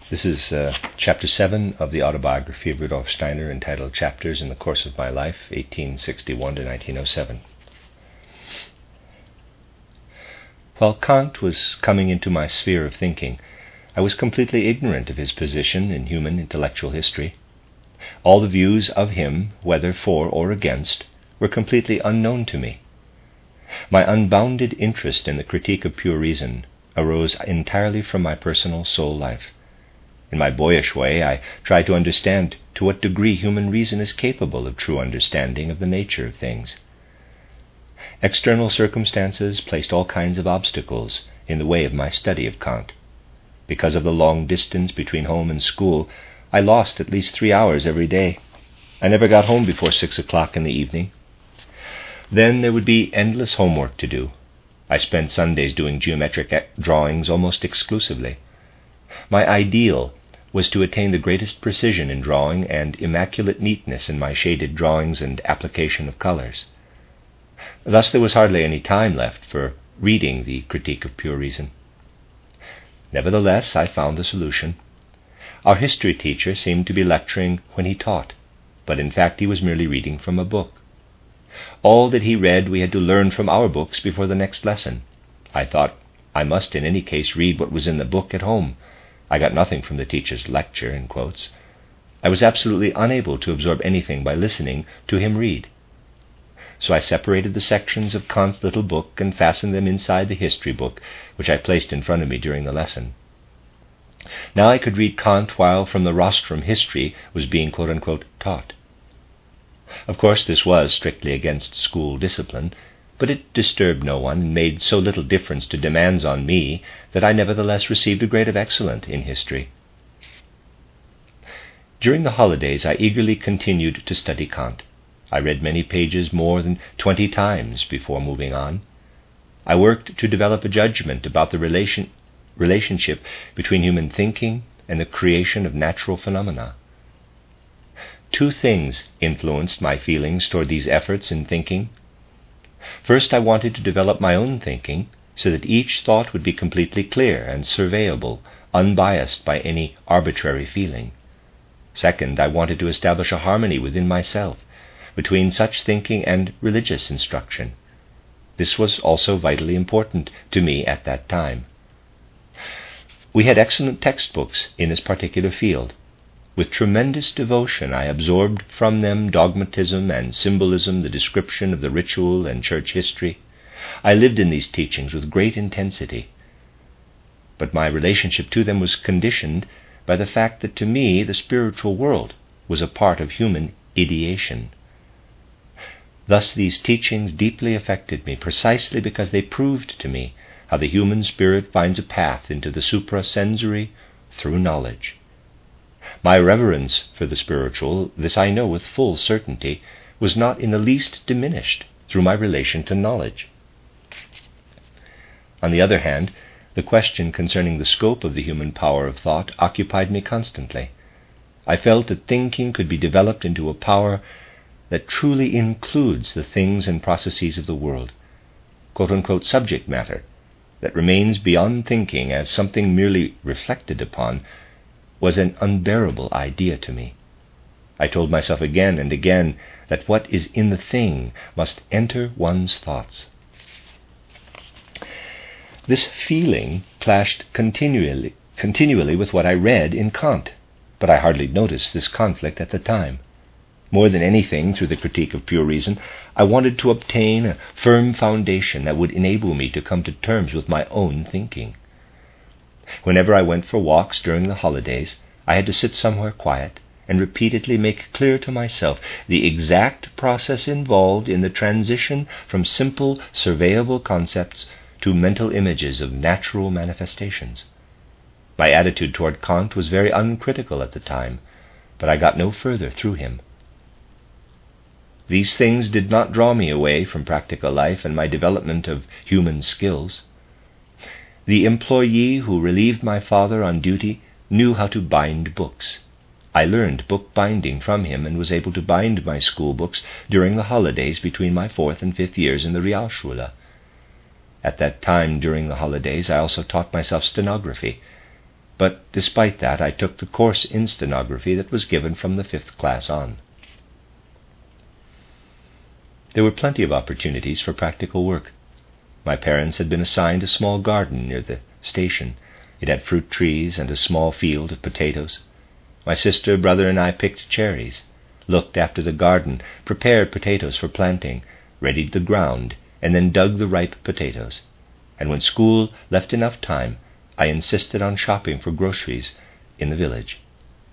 This is Chapter 7 of the autobiography of Rudolf Steiner, entitled Chapters in the Course of My Life, 1861 to 1907. While Kant was coming into my sphere of thinking, I was completely ignorant of his position in human intellectual history. All the views of him, whether for or against, were completely unknown to me. My unbounded interest in the critique of pure reason arose entirely from my personal soul life. In my boyish way, I tried to understand to what degree human reason is capable of true understanding of the nature of things. External circumstances placed all kinds of obstacles in the way of my study of Kant. Because of the long distance between home and school, I lost at least 3 hours every day. I never got home before 6 o'clock in the evening. Then there would be endless homework to do. I spent Sundays doing geometric drawings almost exclusively. My ideal was to attain the greatest precision in drawing and immaculate neatness in my shaded drawings and application of colors. Thus there was hardly any time left for reading the Critique of Pure Reason. Nevertheless, I found the solution. Our history teacher seemed to be lecturing when he taught, but in fact he was merely reading from a book. All that he read we had to learn from our books before the next lesson. I thought I must in any case read what was in the book at home. I got nothing from the teacher's lecture, in quotes. I was absolutely unable to absorb anything by listening to him read. So I separated the sections of Kant's little book and fastened them inside the history book, which I placed in front of me during the lesson. Now I could read Kant while from the rostrum history was being quote-unquote taught. Of course, this was strictly against school discipline, but it disturbed no one and made so little difference to demands on me that I nevertheless received a grade of excellent in history. During the holidays, I eagerly continued to study Kant. I read many pages more than 20 times before moving on. I worked to develop a judgment about the relationship between human thinking and the creation of natural phenomena. 2 things influenced my feelings toward these efforts in thinking. First, I wanted to develop my own thinking so that each thought would be completely clear and surveyable, unbiased by any arbitrary feeling. Second, I wanted to establish a harmony within myself between such thinking and religious instruction. This was also vitally important to me at that time. We had excellent textbooks in this particular field. With tremendous devotion, I absorbed from them dogmatism and symbolism, the description of the ritual and church history. I lived in these teachings with great intensity. But my relationship to them was conditioned by the fact that to me the spiritual world was a part of human ideation. Thus these teachings deeply affected me, precisely because they proved to me how the human spirit finds a path into the suprasensory through knowledge. My reverence for the spiritual, this I know with full certainty, was not in the least diminished through my relation to knowledge. On the other hand, the question concerning the scope of the human power of thought occupied me constantly. I felt that thinking could be developed into a power that truly includes the things and processes of the world, quote-unquote subject matter, that remains beyond thinking as something merely reflected upon, was an unbearable idea to me. I told myself again and again that what is in the thing must enter one's thoughts. This feeling clashed continually with what I read in Kant, but I hardly noticed this conflict at the time. More than anything, through the Critique of Pure Reason, I wanted to obtain a firm foundation that would enable me to come to terms with my own thinking. Whenever I went for walks during the holidays, I had to sit somewhere quiet and repeatedly make clear to myself the exact process involved in the transition from simple, surveyable concepts to mental images of natural manifestations. My attitude toward Kant was very uncritical at the time, but I got no further through him. These things did not draw me away from practical life and my development of human skills. The employee who relieved my father on duty knew how to bind books. I learned book binding from him and was able to bind my school books during the holidays between my 4th and 5th years in the Realschule. At that time, during the holidays, I also taught myself stenography, but despite that I took the course in stenography that was given from the 5th class on. There were plenty of opportunities for practical work. My parents had been assigned a small garden near the station. It had fruit trees and a small field of potatoes. My sister, brother, and I picked cherries, looked after the garden, prepared potatoes for planting, readied the ground, and then dug the ripe potatoes. And when school left enough time, I insisted on shopping for groceries in the village.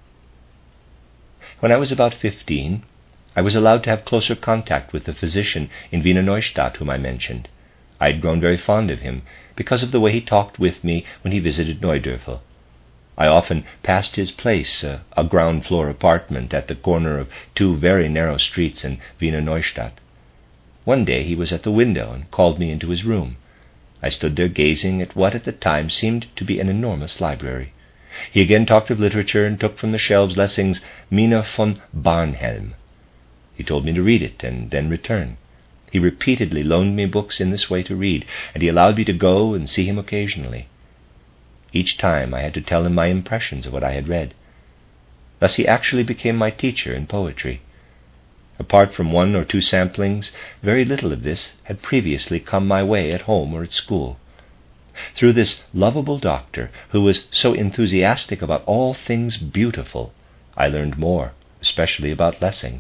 When I was about 15, I was allowed to have closer contact with the physician in Wiener Neustadt whom I mentioned. I had grown very fond of him because of the way he talked with me when he visited Neudörfel. I often passed his place, a ground-floor apartment at the corner of 2 very narrow streets in Wiener Neustadt. One day he was at the window and called me into his room. I stood there gazing at what at the time seemed to be an enormous library. He again talked of literature and took from the shelves Lessing's Mina von Barnhelm. He told me to read it and then return. He repeatedly loaned me books in this way to read, and he allowed me to go and see him occasionally. Each time I had to tell him my impressions of what I had read. Thus he actually became my teacher in poetry. Apart from 1 or 2 samplings, very little of this had previously come my way at home or at school. Through this lovable doctor, who was so enthusiastic about all things beautiful, I learned more, especially about Lessing.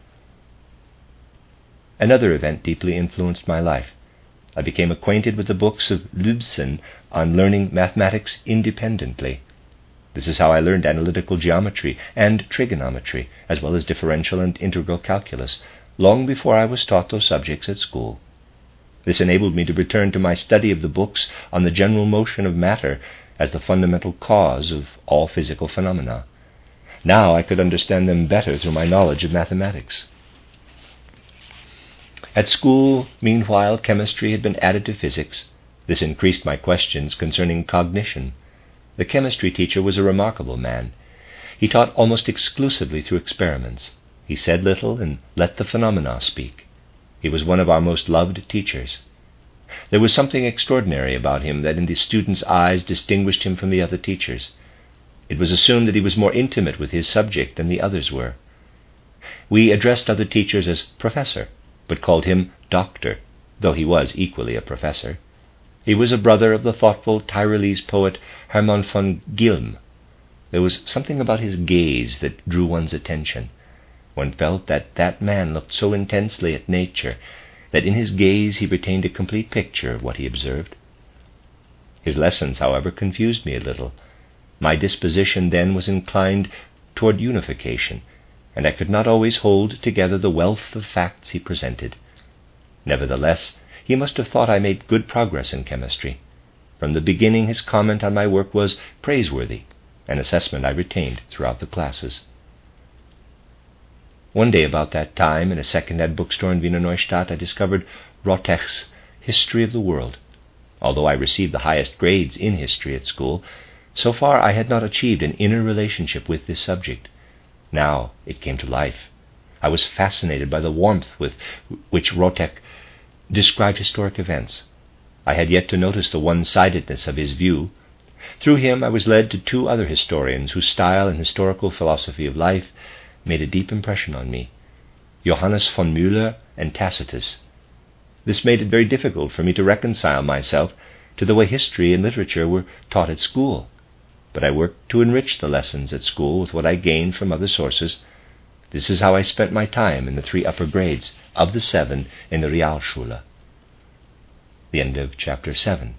Another event deeply influenced my life. I became acquainted with the books of Lübzen on learning mathematics independently. This is how I learned analytical geometry and trigonometry, as well as differential and integral calculus, long before I was taught those subjects at school. This enabled me to return to my study of the books on the general motion of matter as the fundamental cause of all physical phenomena. Now I could understand them better through my knowledge of mathematics. At school, meanwhile, chemistry had been added to physics. This increased my questions concerning cognition. The chemistry teacher was a remarkable man. He taught almost exclusively through experiments. He said little and let the phenomena speak. He was one of our most loved teachers. There was something extraordinary about him that in the students' eyes distinguished him from the other teachers. It was assumed that he was more intimate with his subject than the others were. We addressed other teachers as Professor, but called him Doctor, though he was equally a professor. He was a brother of the thoughtful Tyrolese poet Hermann von Gilm. There was something about his gaze that drew one's attention. One felt that that man looked so intensely at nature that in his gaze he retained a complete picture of what he observed. His lessons, however, confused me a little. My disposition then was inclined toward unification, and I could not always hold together the wealth of facts he presented. Nevertheless, he must have thought I made good progress in chemistry. From the beginning his comment on my work was praiseworthy, an assessment I retained throughout the classes. One day about that time, in a second-hand bookstore in Wiener Neustadt, I discovered Rotech's History of the World. Although I received the highest grades in history at school, so far I had not achieved an inner relationship with this subject. Now it came to life. I was fascinated by the warmth with which Rotech described historic events. I had yet to notice the one-sidedness of his view. Through him I was led to 2 other historians whose style and historical philosophy of life made a deep impression on me, Johannes von Müller and Tacitus. This made it very difficult for me to reconcile myself to the way history and literature were taught at school. But I worked to enrich the lessons at school with what I gained from other sources. This is how I spent my time in the 3 upper grades of the 7 in the Realschule. The end of Chapter 7.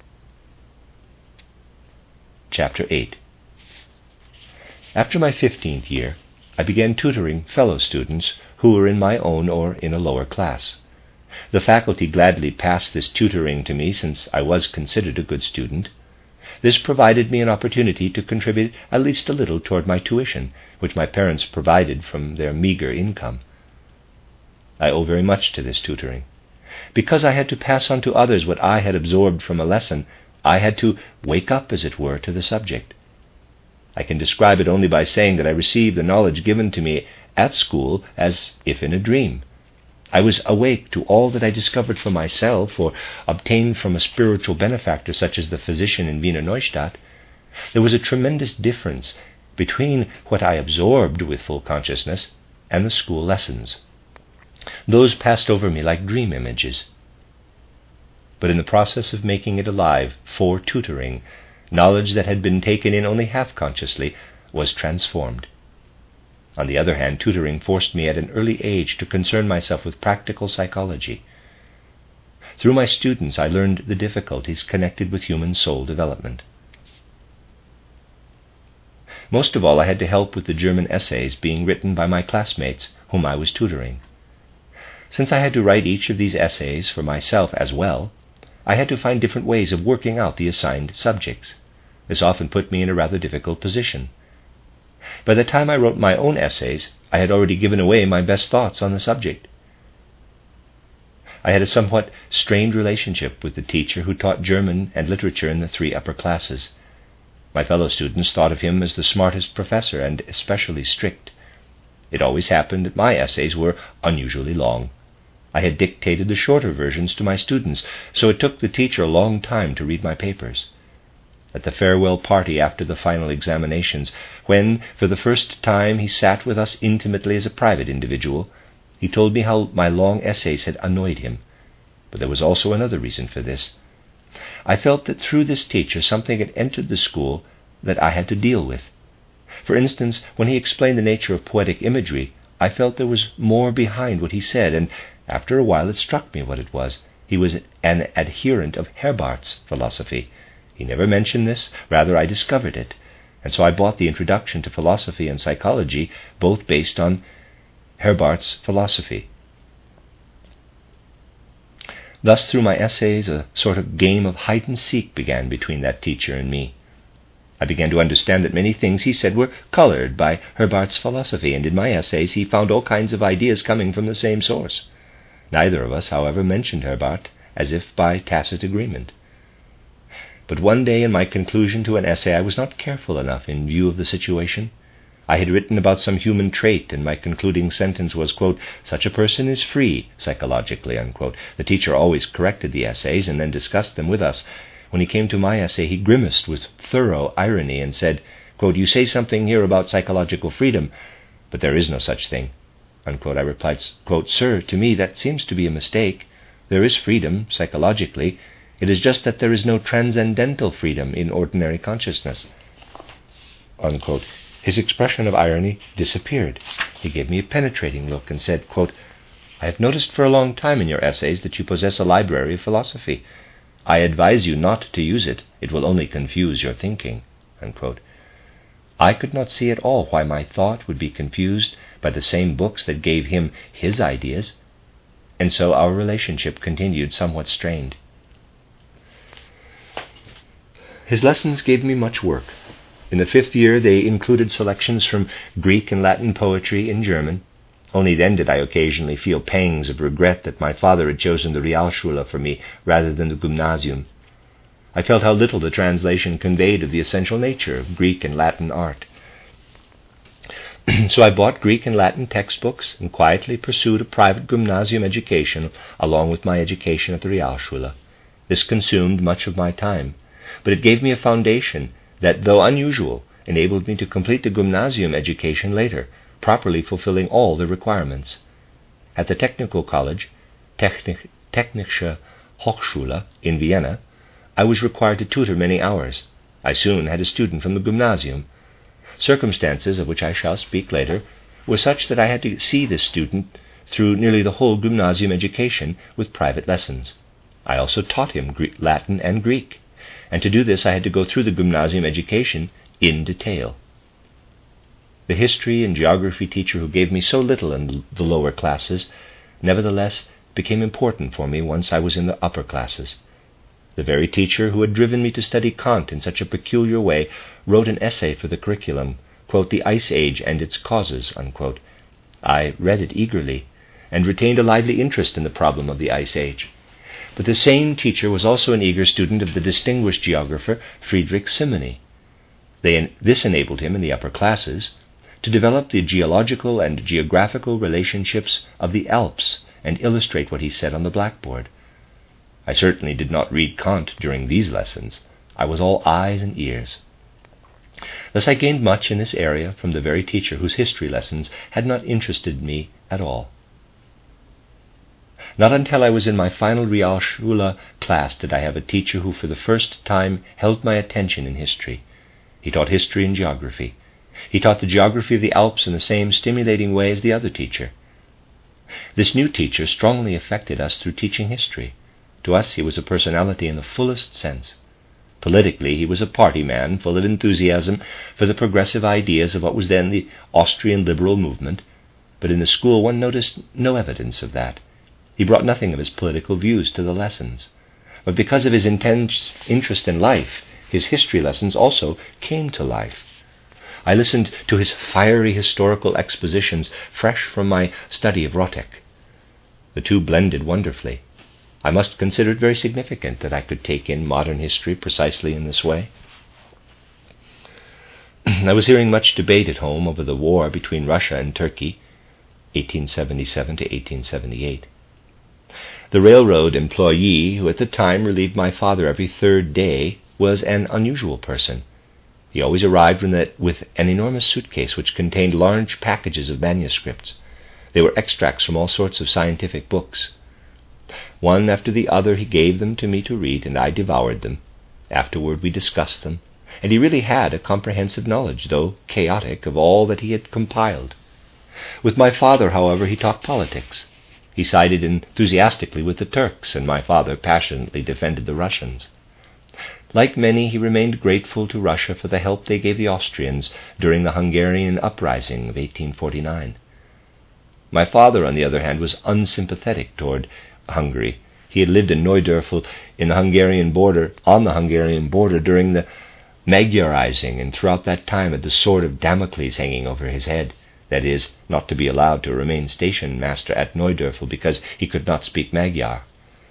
Chapter 8. After my 15th year, I began tutoring fellow students who were in my own or in a lower class. The faculty gladly passed this tutoring to me since I was considered a good student. This provided me an opportunity to contribute at least a little toward my tuition, which my parents provided from their meager income. I owe very much to this tutoring. Because I had to pass on to others what I had absorbed from a lesson, I had to wake up, as it were, to the subject. I can describe it only by saying that I received the knowledge given to me at school as if in a dream. I was awake to all that I discovered for myself or obtained from a spiritual benefactor such as the physician in Wiener Neustadt. There was a tremendous difference between what I absorbed with full consciousness and the school lessons. Those passed over me like dream images. But in the process of making it alive for tutoring, knowledge that had been taken in only half-consciously was transformed. On the other hand, tutoring forced me at an early age to concern myself with practical psychology. Through my students, I learned the difficulties connected with human soul development. Most of all, I had to help with the German essays being written by my classmates whom I was tutoring. Since I had to write each of these essays for myself as well, I had to find different ways of working out the assigned subjects. This often put me in a rather difficult position. By the time I wrote my own essays, I had already given away my best thoughts on the subject. I had a somewhat strained relationship with the teacher who taught German and literature in the 3 upper classes. My fellow students thought of him as the smartest professor and especially strict. It always happened that my essays were unusually long. I had dictated the shorter versions to my students, so it took the teacher a long time to read my papers. At the farewell party after the final examinations, when for the first time he sat with us intimately as a private individual, he told me how my long essays had annoyed him. But there was also another reason for this. I felt that through this teacher something had entered the school that I had to deal with. For instance, when he explained the nature of poetic imagery, I felt there was more behind what he said, and after a while it struck me what it was. He was an adherent of Herbart's philosophy. He never mentioned this, rather I discovered it, and so I bought the Introduction to Philosophy and Psychology, both based on Herbart's philosophy. Thus, through my essays, a sort of game of hide-and-seek began between that teacher and me. I began to understand that many things he said were colored by Herbart's philosophy, and in my essays he found all kinds of ideas coming from the same source. Neither of us, however, mentioned Herbart, as if by tacit agreement. But one day in my conclusion to an essay I was not careful enough in view of the situation. I had written about some human trait, and my concluding sentence was, quote, "Such a person is free, psychologically," unquote. The teacher always corrected the essays and then discussed them with us. When he came to my essay, he grimaced with thorough irony and said, quote, "You say something here about psychological freedom, but there is no such thing," unquote. I replied, quote, "Sir, to me that seems to be a mistake. There is freedom, psychologically. It is just that there is no transcendental freedom in ordinary consciousness," unquote. His expression of irony disappeared. He gave me a penetrating look and said, quote, "I have noticed for a long time in your essays that you possess a library of philosophy. I advise you not to use it. It will only confuse your thinking," unquote. I could not see at all why my thought would be confused by the same books that gave him his ideas, and so our relationship continued somewhat strained. His lessons gave me much work. In the 5th year they included selections from Greek and Latin poetry in German. Only then did I occasionally feel pangs of regret that my father had chosen the Realschule for me rather than the Gymnasium. I felt how little the translation conveyed of the essential nature of Greek and Latin art. So I bought Greek and Latin textbooks and quietly pursued a private gymnasium education along with my education at the Realschule. This consumed much of my time, but it gave me a foundation that, though unusual, enabled me to complete the gymnasium education later, properly fulfilling all the requirements. At the technical college, Technische Hochschule in Vienna, I was required to tutor many hours. I soon had a student from the gymnasium. Circumstances, of which I shall speak later, were such that I had to see this student through nearly the whole gymnasium education with private lessons. I also taught him Latin and Greek, and to do this I had to go through the gymnasium education in detail. The history and geography teacher who gave me so little in the lower classes nevertheless became important for me once I was in the upper classes. The very teacher who had driven me to study Kant in such a peculiar way wrote an essay for the curriculum, quote, "The Ice Age and Its Causes," unquote. I read it eagerly and retained a lively interest in the problem of the Ice Age. But the same teacher was also an eager student of the distinguished geographer Friedrich Simony. This enabled him in the upper classes to develop the geological and geographical relationships of the Alps and illustrate what he said on the blackboard. I certainly did not read Kant during these lessons. I was all eyes and ears. Thus I gained much in this area from the very teacher whose history lessons had not interested me at all. Not until I was in my final Realschule class did I have a teacher who for the first time held my attention in history. He taught history and geography. He taught the geography of the Alps in the same stimulating way as the other teacher. This new teacher strongly affected us through teaching history. To us he was a personality in the fullest sense. Politically, he was a party man, full of enthusiasm for the progressive ideas of what was then the Austrian liberal movement, but in the school one noticed no evidence of that. He brought nothing of his political views to the lessons. But because of his intense interest in life, his history lessons also came to life. I listened to his fiery historical expositions fresh from my study of Rotteck. The two blended wonderfully. I must consider it very significant that I could take in modern history precisely in this way. I was hearing much debate at home over the war between Russia and Turkey, 1877 to 1878. The railroad employee who at the time relieved my father every third day was an unusual person. He always arrived with an enormous suitcase which contained large packages of manuscripts. They were extracts from all sorts of scientific books. One after the other he gave them to me to read, and I devoured them. Afterward we discussed them, and he really had a comprehensive knowledge, though chaotic, of all that he had compiled. With my father, however, he talked politics. He sided enthusiastically with the Turks, and my father passionately defended the Russians. Like many, he remained grateful to Russia for the help they gave the Austrians during the Hungarian uprising of 1849. My father, on the other hand, was unsympathetic toward Hungary. He had lived in Neudörfel on the Hungarian border during the Magyarizing, and throughout that time had the sword of Damocles hanging over his head, that is, not to be allowed to remain station master at Neudörfel because he could not speak Magyar.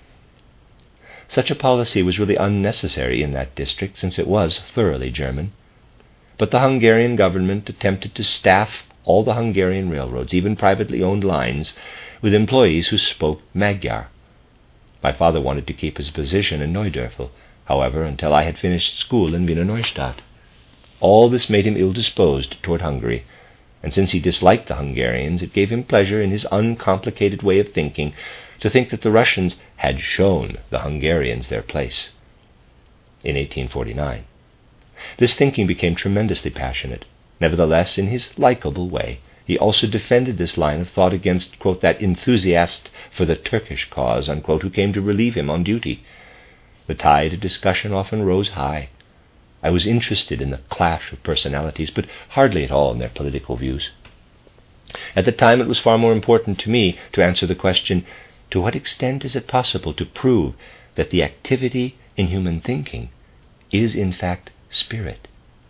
Such a policy was really unnecessary in that district, since it was thoroughly German. But the Hungarian government attempted to staff all the Hungarian railroads, even privately owned lines, with employees who spoke Magyar. My father wanted to keep his position in Neudörfel, however, until I had finished school in Wiener Neustadt. All this made him ill-disposed toward Hungary, and since he disliked the Hungarians, it gave him pleasure in his uncomplicated way of thinking to think that the Russians had shown the Hungarians their place in 1849. This thinking became tremendously passionate. Nevertheless, in his likable way, he also defended this line of thought against, quote, that enthusiast for the Turkish cause, unquote, who came to relieve him on duty. The tide of discussion often rose high. I was interested in the clash of personalities, but hardly at all in their political views. At the time, it was far more important to me to answer the question, to what extent is it possible to prove that the activity in human thinking is in fact spirit?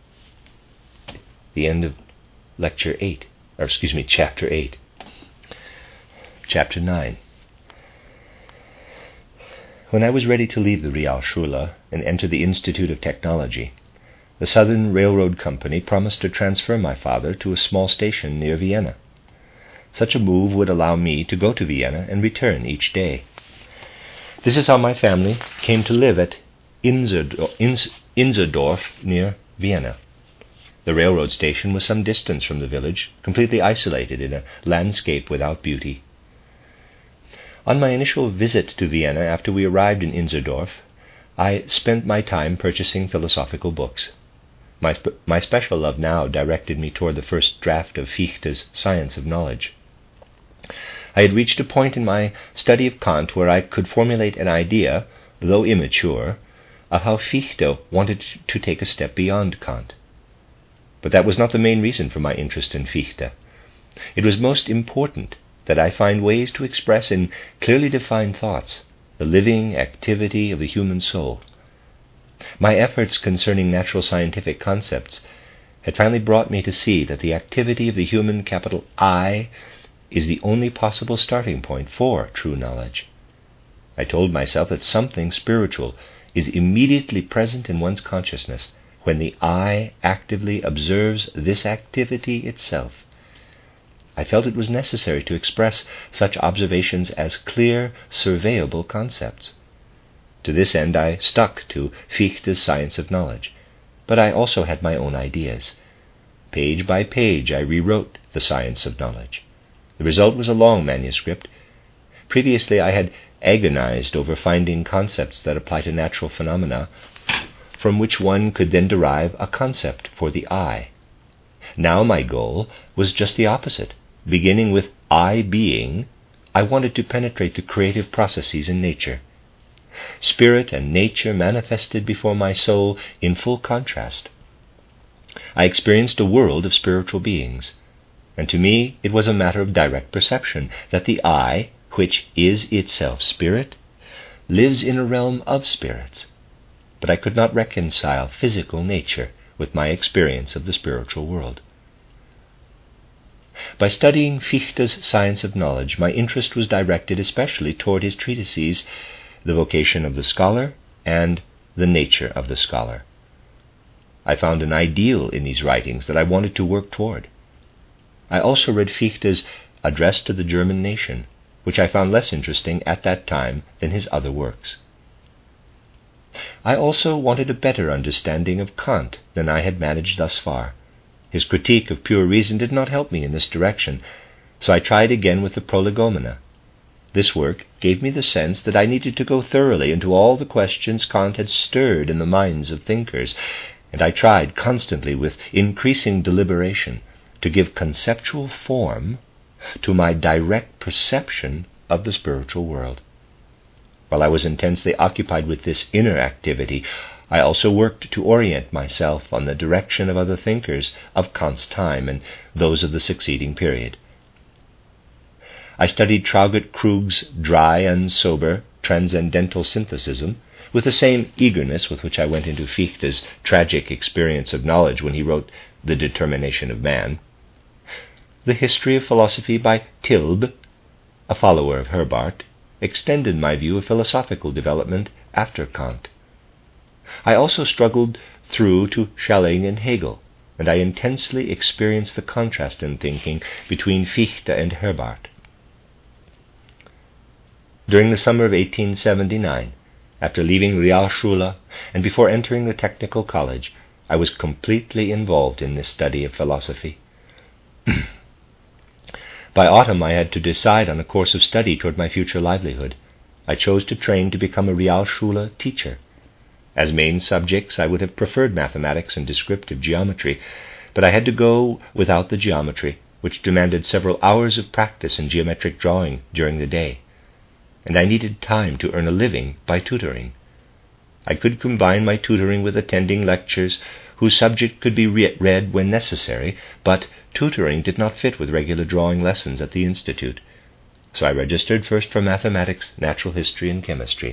The end of chapter 8. Chapter 9. When I was ready to leave the Realschule and enter the Institute of Technology, the Southern Railroad Company promised to transfer my father to a small station near Vienna. Such a move would allow me to go to Vienna and return each day. This is how my family came to live at Inzerdorf near Vienna. The railroad station was some distance from the village, completely isolated in a landscape without beauty. On my initial visit to Vienna after we arrived in Inzerdorf, I spent my time purchasing philosophical books. My special love now directed me toward the first draft of Fichte's Science of Knowledge. I had reached a point in my study of Kant where I could formulate an idea, though immature, of how Fichte wanted to take a step beyond Kant. But that was not the main reason for my interest in Fichte. It was most important that I find ways to express in clearly defined thoughts the living activity of the human soul. My efforts concerning natural scientific concepts had finally brought me to see that the activity of the human capital I is the only possible starting point for true knowledge. I told myself that something spiritual is immediately present in one's consciousness when the I actively observes this activity itself. I felt it was necessary to express such observations as clear, surveyable concepts. To this end I stuck to Fichte's Science of Knowledge, but I also had my own ideas. Page by page I rewrote The Science of Knowledge. The result was a long manuscript. Previously I had agonized over finding concepts that apply to natural phenomena, from which one could then derive a concept for the I. Now my goal was just the opposite. Beginning with I being, I wanted to penetrate the creative processes in nature. Spirit and nature manifested before my soul in full contrast. I experienced a world of spiritual beings, and to me it was a matter of direct perception that the I, which is itself spirit, lives in a realm of spirits. But I could not reconcile physical nature with my experience of the spiritual world. By studying Fichte's Science of Knowledge, my interest was directed especially toward his treatises, The Vocation of the Scholar and The Nature of the Scholar. I found an ideal in these writings that I wanted to work toward. I also read Fichte's Address to the German Nation, which I found less interesting at that time than his other works. I also wanted a better understanding of Kant than I had managed thus far. His critique of pure reason did not help me in this direction, so I tried again with the Prolegomena. This work gave me the sense that I needed to go thoroughly into all the questions Kant had stirred in the minds of thinkers, and I tried constantly with increasing deliberation to give conceptual form to my direct perception of the spiritual world. While I was intensely occupied with this inner activity, I also worked to orient myself on the direction of other thinkers of Kant's time and those of the succeeding period. I studied Traugott Krug's dry and sober transcendental synthesism with the same eagerness with which I went into Fichte's tragic experience of knowledge when he wrote The Determination of Man. The History of Philosophy by Tilbe, a follower of Herbart, extended my view of philosophical development after Kant. I also struggled through to Schelling and Hegel, and I intensely experienced the contrast in thinking between Fichte and Herbart. During the summer of 1879, after leaving Realschule and before entering the technical college, I was completely involved in this study of philosophy. By autumn I had to decide on a course of study toward my future livelihood. I chose to train to become a Realschule teacher. As main subjects, I would have preferred mathematics and descriptive geometry, but I had to go without the geometry, which demanded several hours of practice in geometric drawing during the day, and I needed time to earn a living by tutoring. I could combine my tutoring with attending lectures whose subject could be read when necessary, but tutoring did not fit with regular drawing lessons at the Institute, so I registered first for mathematics, natural history, and chemistry.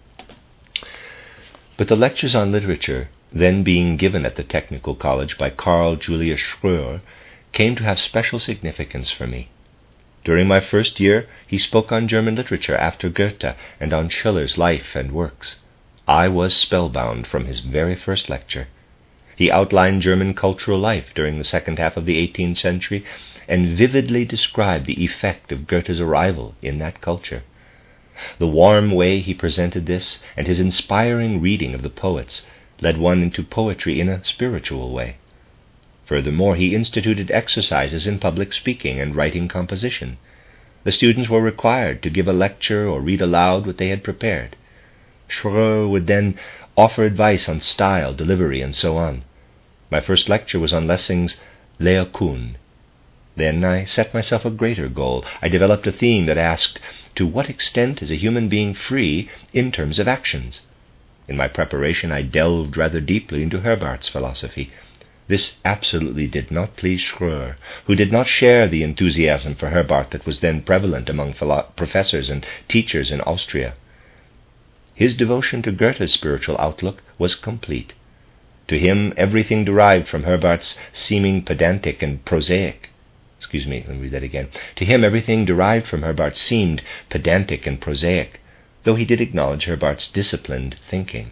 But the lectures on literature, then being given at the Technical College by Carl Julius Schröer, came to have special significance for me. During my first year, he spoke on German literature after Goethe and on Schiller's life and works. I was spellbound from his very first lecture. He outlined German cultural life during the second half of the 18th century and vividly described the effect of Goethe's arrival in that culture. The warm way he presented this and his inspiring reading of the poets led one into poetry in a spiritual way. Furthermore, he instituted exercises in public speaking and writing composition. The students were required to give a lecture or read aloud what they had prepared. Schröer would then offer advice on style, delivery, and so on. My first lecture was on Lessing's Laocoon. Then I set myself a greater goal. I developed a theme that asked, to what extent is a human being free in terms of actions? In my preparation, I delved rather deeply into Herbart's philosophy. This absolutely did not please Schröer, who did not share the enthusiasm for Herbart that was then prevalent among professors and teachers in Austria. His devotion to Goethe's spiritual outlook was complete. To him, everything derived from Herbart's seeming pedantic and prosaic. To him, everything derived from Herbart seemed pedantic and prosaic, though he did acknowledge Herbart's disciplined thinking.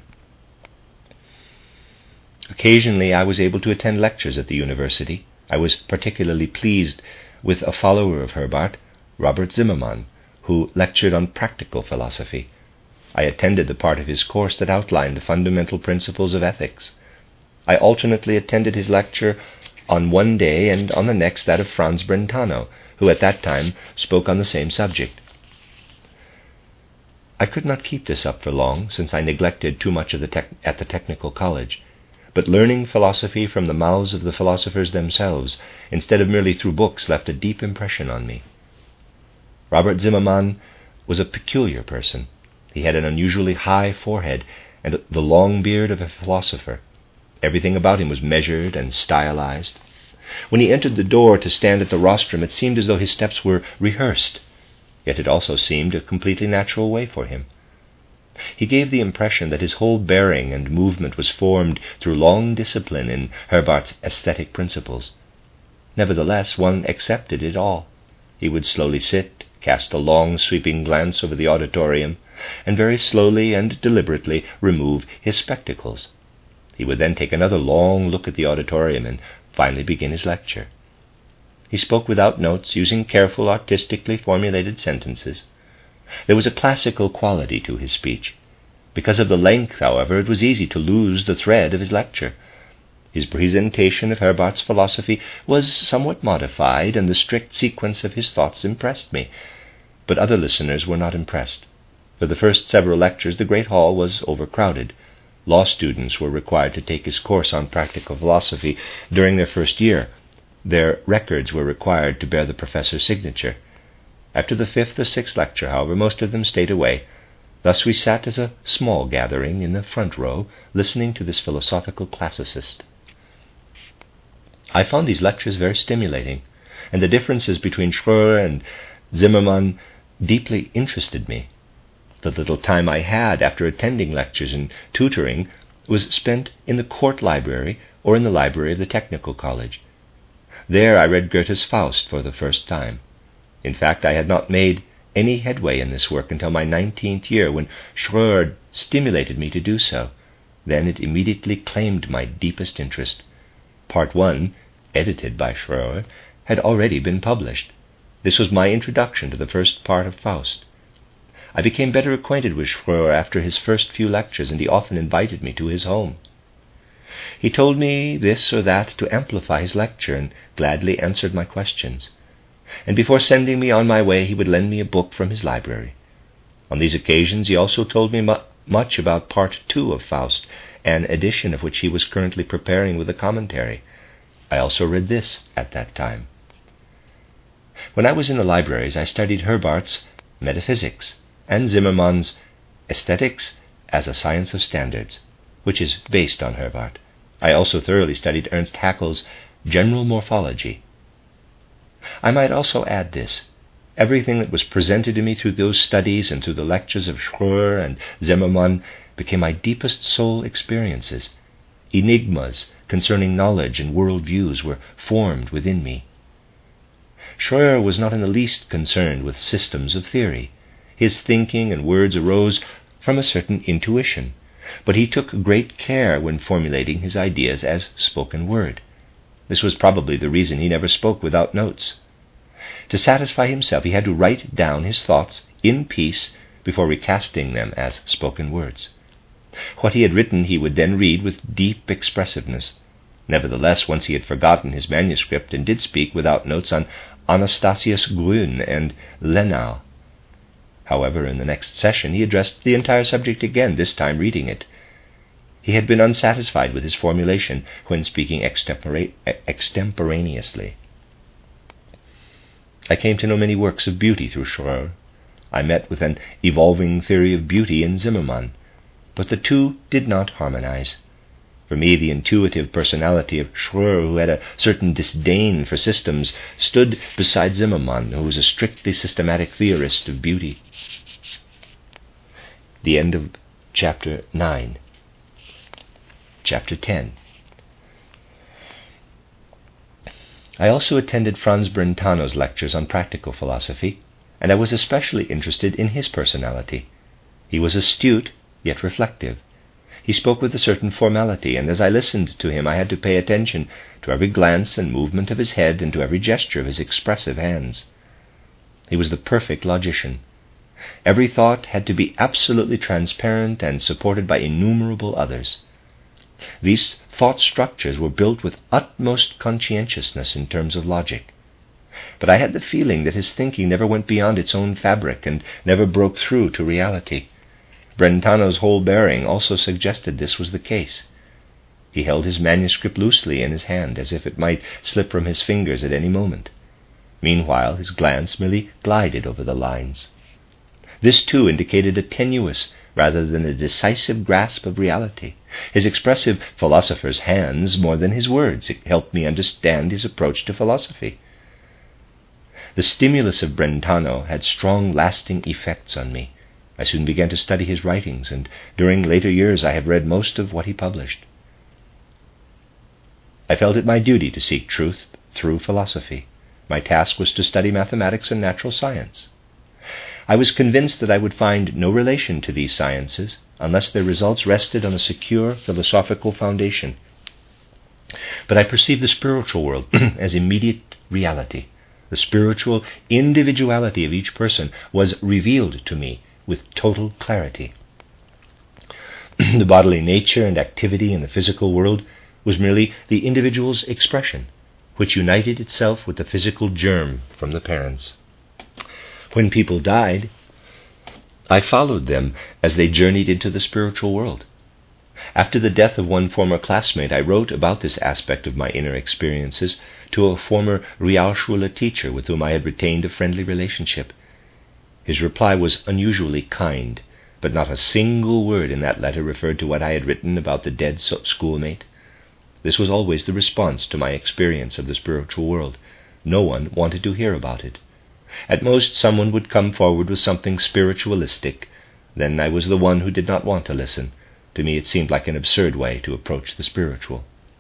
Occasionally I was able to attend lectures at the university. I was particularly pleased with a follower of Herbart, Robert Zimmermann, who lectured on practical philosophy. I attended the part of his course that outlined the fundamental principles of ethics. I alternately attended his lecture on one day and on the next that of Franz Brentano, who at that time spoke on the same subject. I could not keep this up for long, since I neglected too much at the technical college. But learning philosophy from the mouths of the philosophers themselves, instead of merely through books, left a deep impression on me. Robert Zimmermann was a peculiar person. He had an unusually high forehead and the long beard of a philosopher. Everything about him was measured and stylized. When he entered the door to stand at the rostrum, it seemed as though his steps were rehearsed, yet it also seemed a completely natural way for him. He gave the impression that his whole bearing and movement was formed through long discipline in Herbart's aesthetic principles. Nevertheless, one accepted it all. He would slowly sit, cast a long sweeping glance over the auditorium, and very slowly and deliberately remove his spectacles. He would then take another long look at the auditorium and finally begin his lecture. He spoke without notes, using careful, artistically formulated sentences. There was a classical quality to his speech. Because of the length, however, it was easy to lose the thread of his lecture. His presentation of Herbart's philosophy was somewhat modified, and the strict sequence of his thoughts impressed me. But other listeners were not impressed. For the first several lectures, the great hall was overcrowded. Law students were required to take his course on practical philosophy during their first year. Their records were required to bear the professor's signature. After the fifth or sixth lecture, however, most of them stayed away. Thus we sat as a small gathering in the front row, listening to this philosophical classicist. I found these lectures very stimulating, and the differences between Schröer and Zimmermann deeply interested me. The little time I had after attending lectures and tutoring was spent in the court library or in the library of the technical college. There I read Goethe's Faust for the first time. In fact, I had not made any headway in this work until my 19th year, when Schröer stimulated me to do so. Then it immediately claimed my deepest interest. Part 1, edited by Schröer, had already been published. This was my introduction to the first part of Faust. I became better acquainted with Schröer after his first few lectures, and he often invited me to his home. He told me this or that to amplify his lecture, and gladly answered my questions. And before sending me on my way, he would lend me a book from his library. On these occasions he also told me much about Part 2 of Faust, an edition of which he was currently preparing with a commentary. I also read this at that time. When I was in the libraries, I studied Herbart's Metaphysics and Zimmermann's Aesthetics as a Science of Standards, which is based on Herbart. I also thoroughly studied Ernst Haeckel's General Morphology. I might also add this. Everything that was presented to me through those studies and through the lectures of Schröer and Zimmermann became my deepest soul experiences. Enigmas concerning knowledge and world views were formed within me. Schröer was not in the least concerned with systems of theory. His thinking and words arose from a certain intuition, but he took great care when formulating his ideas as spoken word. This was probably the reason he never spoke without notes. To satisfy himself, he had to write down his thoughts in peace before recasting them as spoken words. What he had written he would then read with deep expressiveness. Nevertheless, once he had forgotten his manuscript and did speak without notes on Anastasius Grün and Lenau. However, in the next session he addressed the entire subject again, this time reading it. He had been unsatisfied with his formulation when speaking extemporaneously. I came to know many works of beauty through Schröer. I met with an evolving theory of beauty in Zimmermann, but the two did not harmonize. For me, the intuitive personality of Schröer, who had a certain disdain for systems, stood beside Zimmermann, who was a strictly systematic theorist of beauty. The end of Chapter 9. Chapter 10. I also attended Franz Brentano's lectures on practical philosophy, and I was especially interested in his personality. He was astute, yet reflective. He spoke with a certain formality, and as I listened to him I had to pay attention to every glance and movement of his head and to every gesture of his expressive hands. He was the perfect logician. Every thought had to be absolutely transparent and supported by innumerable others. These thought structures were built with utmost conscientiousness in terms of logic. But I had the feeling that his thinking never went beyond its own fabric and never broke through to reality. Brentano's whole bearing also suggested this was the case. He held his manuscript loosely in his hand, as if it might slip from his fingers at any moment. Meanwhile, his glance merely glided over the lines. This, too, indicated a tenuous rather than a decisive grasp of reality. His expressive philosopher's hands, more than his words, helped me understand his approach to philosophy. The stimulus of Brentano had strong, lasting effects on me. I soon began to study his writings, and during later years I have read most of what he published. I felt it my duty to seek truth through philosophy. My task was to study mathematics and natural science. I was convinced that I would find no relation to these sciences unless their results rested on a secure philosophical foundation. But I perceived the spiritual world as immediate reality. The spiritual individuality of each person was revealed to me with total clarity. The bodily nature and activity in the physical world was merely the individual's expression, which united itself with the physical germ from the parents. When people died, I followed them as they journeyed into the spiritual world. After the death of one former classmate, I wrote about this aspect of my inner experiences to a former Realschule teacher with whom I had retained a friendly relationship. His reply was unusually kind, but not a single word in that letter referred to what I had written about the dead schoolmate. This was always the response to my experience of the spiritual world. No one wanted to hear about it. At most, someone would come forward with something spiritualistic. Then I was the one who did not want to listen. To me it seemed like an absurd way to approach the spiritual.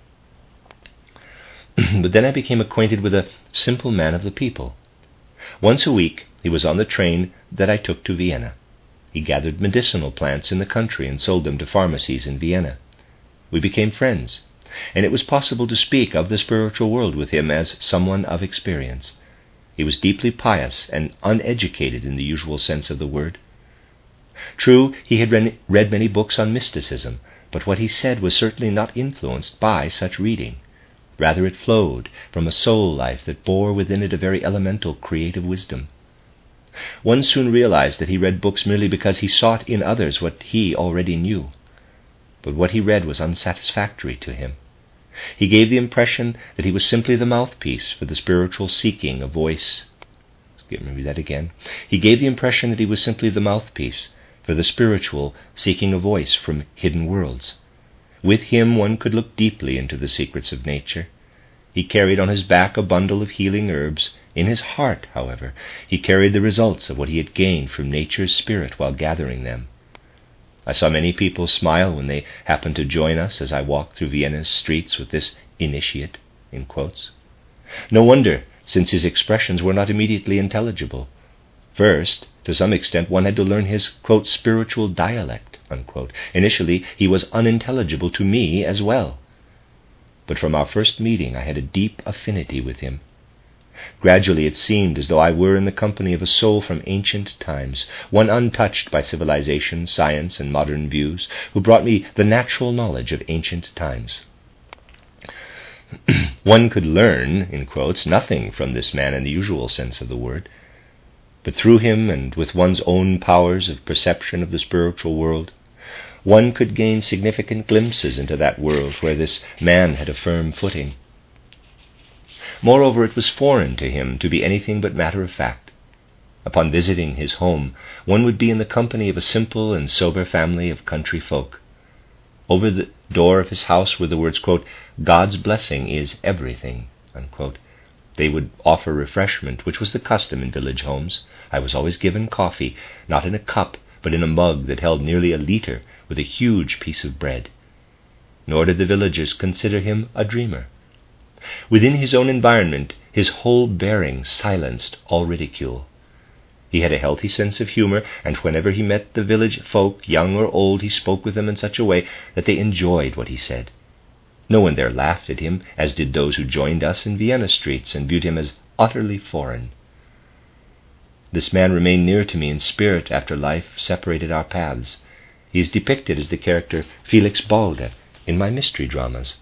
But then I became acquainted with a simple man of the people. Once a week he was on the train that I took to Vienna. He gathered medicinal plants in the country and sold them to pharmacies in Vienna. We became friends, and it was possible to speak of the spiritual world with him as someone of experience. He was deeply pious and uneducated in the usual sense of the word. True, he had read many books on mysticism, but what he said was certainly not influenced by such reading. Rather, it flowed from a soul life that bore within it a very elemental creative wisdom. One soon realized that he read books merely because he sought in others what he already knew. But what he read was unsatisfactory to him. He gave the impression that he was simply the mouthpiece for the spiritual seeking a voice. Let me read that again. He gave the impression that he was simply the mouthpiece for the spiritual seeking a voice from hidden worlds. With him one could look deeply into the secrets of nature. He carried on his back a bundle of healing herbs. In his heart, however, he carried the results of what he had gained from nature's spirit while gathering them. I saw many people smile when they happened to join us as I walked through Vienna's streets with this initiate, in quotes. No wonder, since his expressions were not immediately intelligible. First, to some extent, one had to learn his, quote, spiritual dialect, unquote. Initially, he was unintelligible to me as well. But from our first meeting, I had a deep affinity with him. Gradually it seemed as though I were in the company of a soul from ancient times, one untouched by civilization, science, and modern views, who brought me the natural knowledge of ancient times. One could learn, in quotes, nothing from this man in the usual sense of the word, but through him and with one's own powers of perception of the spiritual world, one could gain significant glimpses into that world where this man had a firm footing. Moreover, it was foreign to him to be anything but matter-of-fact. Upon visiting his home, one would be in the company of a simple and sober family of country folk. Over the door of his house were the words, quote, "God's blessing is everything," unquote. They would offer refreshment, which was the custom in village homes. I was always given coffee, not in a cup, but in a mug that held nearly a liter, with a huge piece of bread. Nor did the villagers consider him a dreamer. Within his own environment, his whole bearing silenced all ridicule. He had a healthy sense of humor, and whenever he met the village folk, young or old, he spoke with them in such a way that they enjoyed what he said. No one there laughed at him, as did those who joined us in Vienna streets and viewed him as utterly foreign. This man remained near to me in spirit after life separated our paths. He is depicted as the character Felix Balde in my mystery dramas.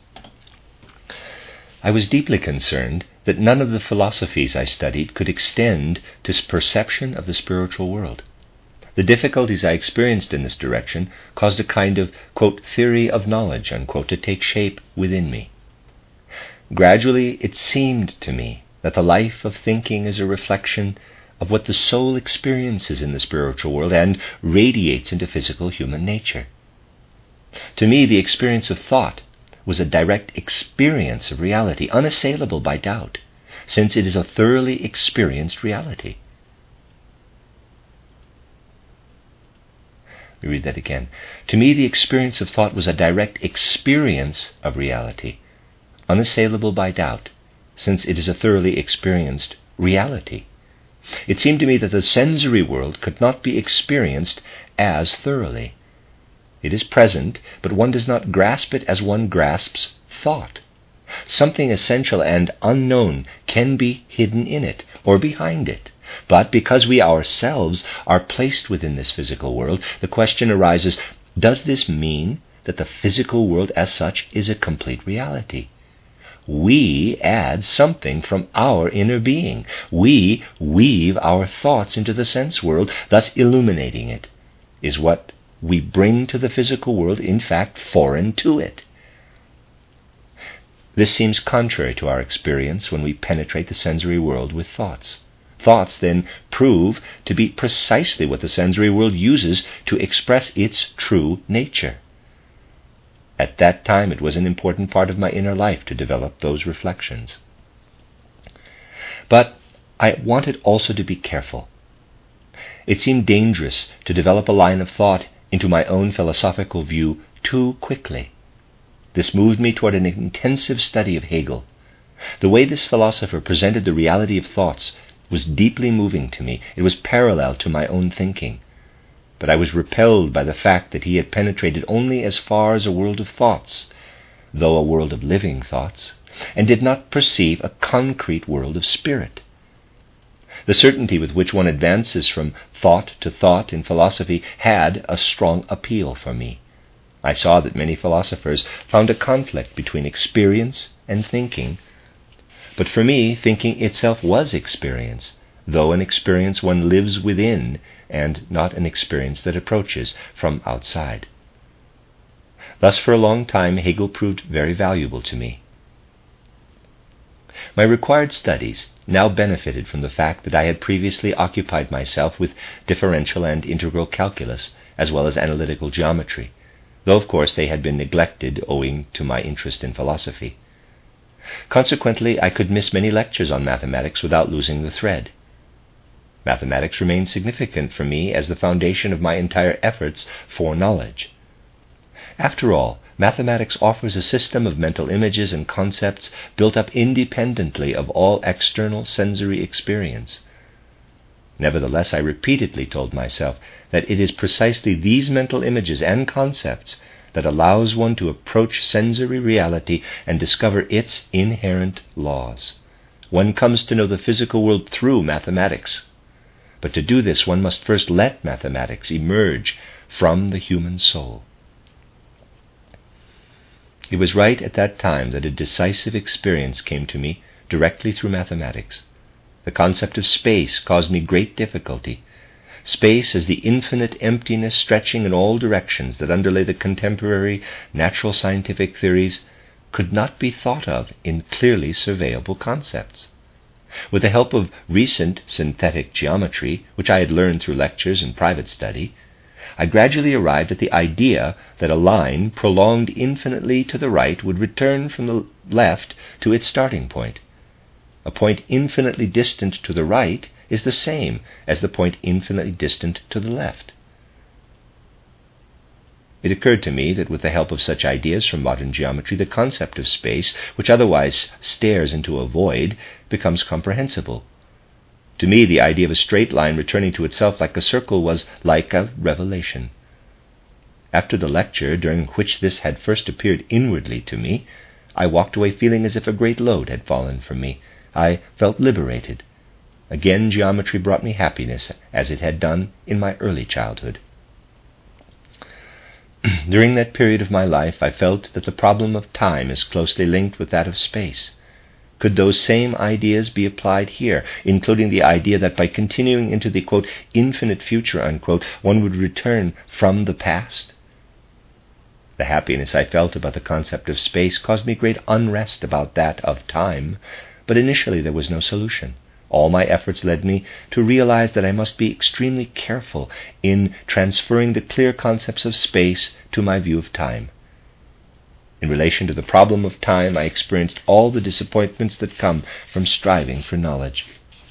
I was deeply concerned that none of the philosophies I studied could extend to perception of the spiritual world. The difficulties I experienced in this direction caused a kind of, quote, theory of knowledge, unquote, to take shape within me. Gradually it seemed to me that the life of thinking is a reflection of what the soul experiences in the spiritual world and radiates into physical human nature. To me, the experience of thought was a direct experience of reality, unassailable by doubt, since it is a thoroughly experienced reality. Let me read that again. To me, the experience of thought was a direct experience of reality, unassailable by doubt, since it is a thoroughly experienced reality. It seemed to me that the sensory world could not be experienced as thoroughly. It is present, but one does not grasp it as one grasps thought. Something essential and unknown can be hidden in it or behind it. But because we ourselves are placed within this physical world, the question arises, does this mean that the physical world as such is a complete reality? We add something from our inner being. We weave our thoughts into the sense world, thus illuminating it. Is what we bring to the physical world, in fact, foreign to it? This seems contrary to our experience when we penetrate the sensory world with thoughts. Thoughts then prove to be precisely what the sensory world uses to express its true nature. At that time, it was an important part of my inner life to develop those reflections. But I wanted also to be careful. It seemed dangerous to develop a line of thought into my own philosophical view too quickly. This moved me toward an intensive study of Hegel. The way this philosopher presented the reality of thoughts was deeply moving to me. It was parallel to my own thinking. But I was repelled by the fact that he had penetrated only as far as a world of thoughts, though a world of living thoughts, and did not perceive a concrete world of spirit. The certainty with which one advances from thought to thought in philosophy had a strong appeal for me. I saw that many philosophers found a conflict between experience and thinking, but for me, thinking itself was experience, though an experience one lives within and not an experience that approaches from outside. Thus, for a long time, Hegel proved very valuable to me. My required studies now benefited from the fact that I had previously occupied myself with differential and integral calculus, as well as analytical geometry, though of course they had been neglected owing to my interest in philosophy. Consequently, I could miss many lectures on mathematics without losing the thread. Mathematics remained significant for me as the foundation of my entire efforts for knowledge. After all, mathematics offers a system of mental images and concepts built up independently of all external sensory experience. Nevertheless, I repeatedly told myself that it is precisely these mental images and concepts that allows one to approach sensory reality and discover its inherent laws. One comes to know the physical world through mathematics. But to do this, one must first let mathematics emerge from the human soul. It was right at that time that a decisive experience came to me directly through mathematics. The concept of space caused me great difficulty. Space as the infinite emptiness stretching in all directions that underlay the contemporary natural scientific theories could not be thought of in clearly surveyable concepts. With the help of recent synthetic geometry, which I had learned through lectures and private study, I gradually arrived at the idea that a line prolonged infinitely to the right would return from the left to its starting point. A point infinitely distant to the right is the same as the point infinitely distant to the left. It occurred to me that with the help of such ideas from modern geometry, the concept of space, which otherwise stares into a void, becomes comprehensible. To me, the idea of a straight line returning to itself like a circle was like a revelation. After the lecture, during which this had first appeared inwardly to me, I walked away feeling as if a great load had fallen from me. I felt liberated. Again, geometry brought me happiness, as it had done in my early childhood. During that period of my life, I felt that the problem of time is closely linked with that of space. Could those same ideas be applied here, including the idea that by continuing into the, quote, infinite future, unquote, one would return from the past? The happiness I felt about the concept of space caused me great unrest about that of time, but initially there was no solution. All my efforts led me to realize that I must be extremely careful in transferring the clear concepts of space to my view of time. In relation to the problem of time, I experienced all the disappointments that come from striving for knowledge.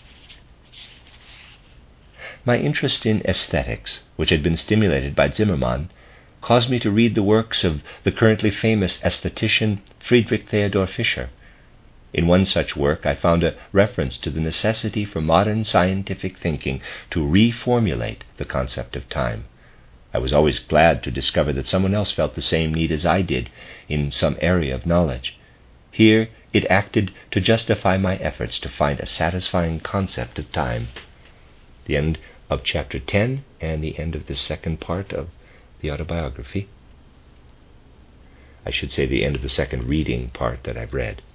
My interest in aesthetics, which had been stimulated by Zimmermann, caused me to read the works of the currently famous aesthetician Friedrich Theodor Fischer. In one such work, I found a reference to the necessity for modern scientific thinking to reformulate the concept of time. I was always glad to discover that someone else felt the same need as I did in some area of knowledge. Here it acted to justify my efforts to find a satisfying concept of time. The end of chapter 10 and the end of the second part of the autobiography. I should say the end of the second reading part that I've read.